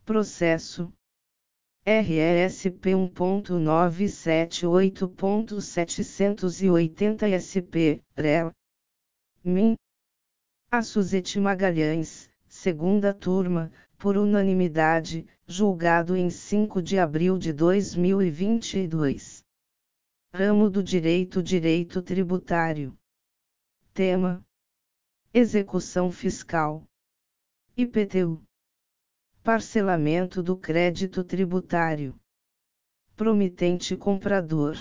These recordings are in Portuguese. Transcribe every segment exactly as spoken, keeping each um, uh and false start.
Processo R E S P um ponto novecentos e setenta e oito ponto setecentos e oitenta S P, R E L. Min. A Suzete Magalhães, segunda turma, por unanimidade, julgado em cinco de abril de dois mil e vinte e dois. Ramo do Direito Direito Tributário. Tema: Execução Fiscal. I P T U. Parcelamento do crédito tributário. Promitente comprador.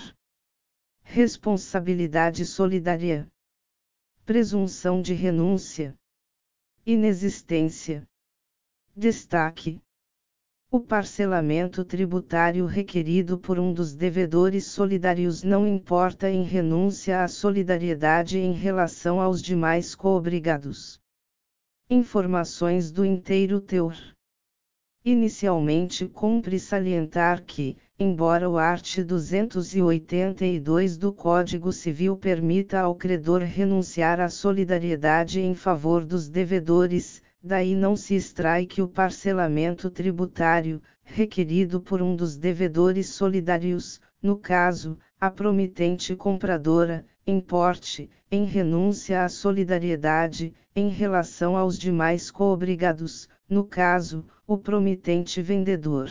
Responsabilidade solidária. Presunção de renúncia. Inexistência. Destaque: o parcelamento tributário requerido por um dos devedores solidários não importa em renúncia à solidariedade em relação aos demais coobrigados. Informações do inteiro teor. Inicialmente cumpre salientar que, embora o art. duzentos e oitenta e dois do Código Civil permita ao credor renunciar à solidariedade em favor dos devedores, daí não se extrai que o parcelamento tributário, requerido por um dos devedores solidários, no caso, a promitente compradora, importe, em renúncia à solidariedade, em relação aos demais coobrigados, no caso, o promitente vendedor.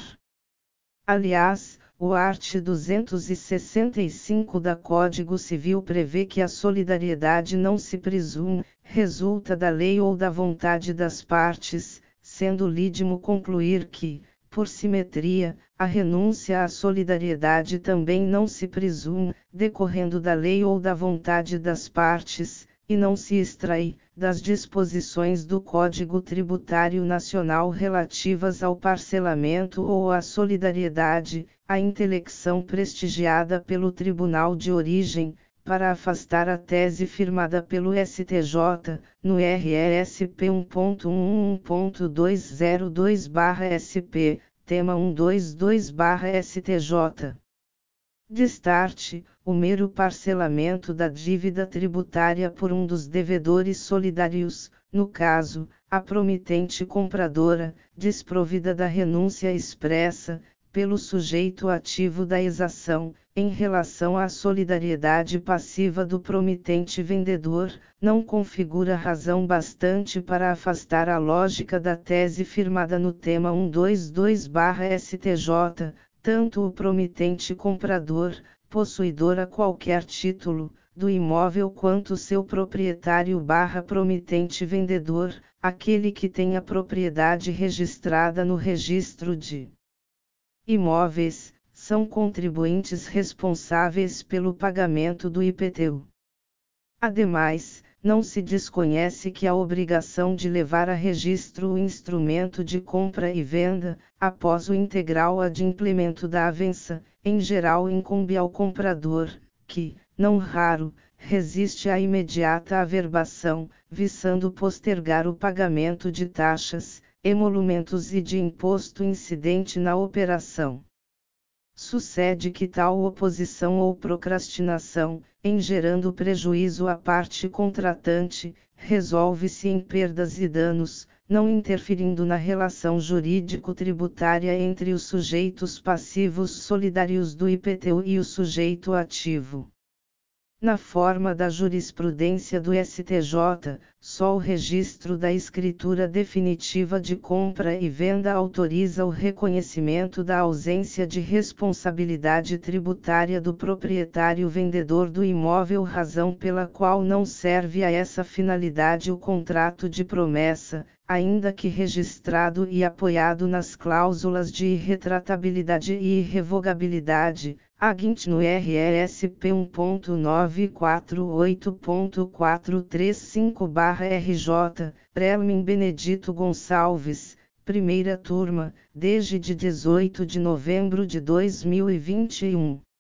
Aliás, o art. duzentos e sessenta e cinco da Código Civil prevê que a solidariedade não se presume, resulta da lei ou da vontade das partes, sendo lídimo concluir que, por simetria, a renúncia à solidariedade também não se presume, decorrendo da lei ou da vontade das partes, e não se extrai, das disposições do Código Tributário Nacional relativas ao parcelamento ou à solidariedade, a intelecção prestigiada pelo Tribunal de Origem, para afastar a tese firmada pelo S T J, no R E S P um ponto um um ponto duzentos e dois barra S P, tema cento e vinte e dois barra S T J. Destarte, o mero parcelamento da dívida tributária por um dos devedores solidários, no caso, a promitente compradora, desprovida da renúncia expressa, pelo sujeito ativo da exação, em relação à solidariedade passiva do promitente vendedor, não configura razão bastante para afastar a lógica da tese firmada no tema cento e vinte e dois barra S T J, tanto o promitente comprador, possuidor a qualquer título, do imóvel quanto seu proprietário barra promitente vendedor, aquele que tem a propriedade registrada no registro de imóveis, são contribuintes responsáveis pelo pagamento do I P T U. Ademais, não se desconhece que a obrigação de levar a registro o instrumento de compra e venda, após o integral adimplemento da avença, em geral incumbe ao comprador, que, não raro, resiste à imediata averbação, visando postergar o pagamento de taxas, emolumentos e de imposto incidente na operação. Sucede que tal oposição ou procrastinação, em gerando prejuízo à parte contratante, resolve-se em perdas e danos, não interferindo na relação jurídico-tributária entre os sujeitos passivos solidários do I P T U e o sujeito ativo. Na forma da jurisprudência do S T J, só o registro da escritura definitiva de compra e venda autoriza o reconhecimento da ausência de responsabilidade tributária do proprietário vendedor do imóvel, razão pela qual não serve a essa finalidade o contrato de promessa, ainda que registrado e apoiado nas cláusulas de irretratabilidade e irrevogabilidade, aguinte no R E S P um ponto novecentos e quarenta e oito ponto quatrocentos e trinta e cinco barra R J, Prelmin Benedito Gonçalves, primeira turma, desde de dezoito de novembro de dois mil e vinte e um.